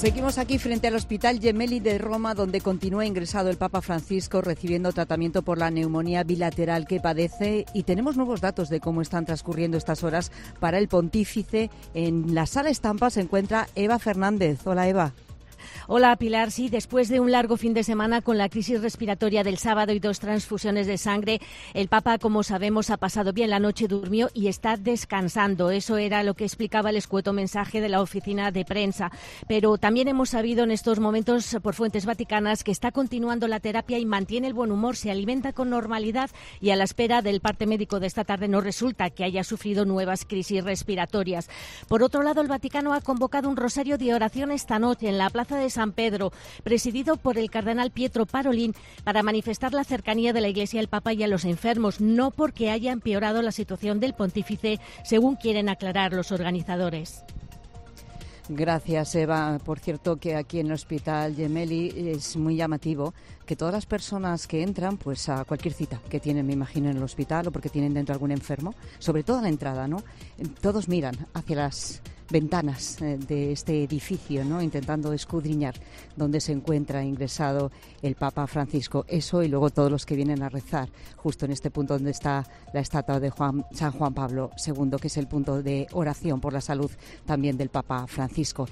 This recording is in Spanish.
Seguimos aquí frente al Hospital Gemelli de Roma, donde continúa ingresado el Papa Francisco recibiendo tratamiento por la neumonía bilateral que padece, y tenemos nuevos datos de cómo están transcurriendo estas horas para el pontífice. En la sala estampa se encuentra Eva Fernández. Hola, Eva. Hola, Pilar. Sí, después de un largo fin de semana con la crisis respiratoria del sábado y 2 transfusiones de sangre, el Papa, como sabemos, ha pasado bien la noche, durmió y está descansando. Eso era lo que explicaba el escueto mensaje de la oficina de prensa. Pero también hemos sabido en estos momentos por fuentes vaticanas que está continuando la terapia y mantiene el buen humor, se alimenta con normalidad y a la espera del parte médico de esta tarde no resulta que haya sufrido nuevas crisis respiratorias. Por otro lado, el Vaticano ha convocado un rosario de oración esta noche en la Plaza de San Pedro, presidido por el cardenal Pietro Parolin, para manifestar la cercanía de la Iglesia al Papa y a los enfermos, no porque haya empeorado la situación del pontífice, según quieren aclarar los organizadores. Gracias, Eva. Por cierto, que aquí en el Hospital Gemelli es muy llamativo que todas las personas que entran, pues a cualquier cita que tienen, me imagino, en el hospital o porque tienen dentro algún enfermo, sobre todo a la entrada, ¿no? Todos miran hacia las ventanas de este edificio, ¿no?, intentando escudriñar dónde se encuentra ingresado el Papa Francisco. Eso, y luego todos los que vienen a rezar justo en este punto donde está la estatua de San Juan Pablo II, que es el punto de oración por la salud también del Papa Francisco.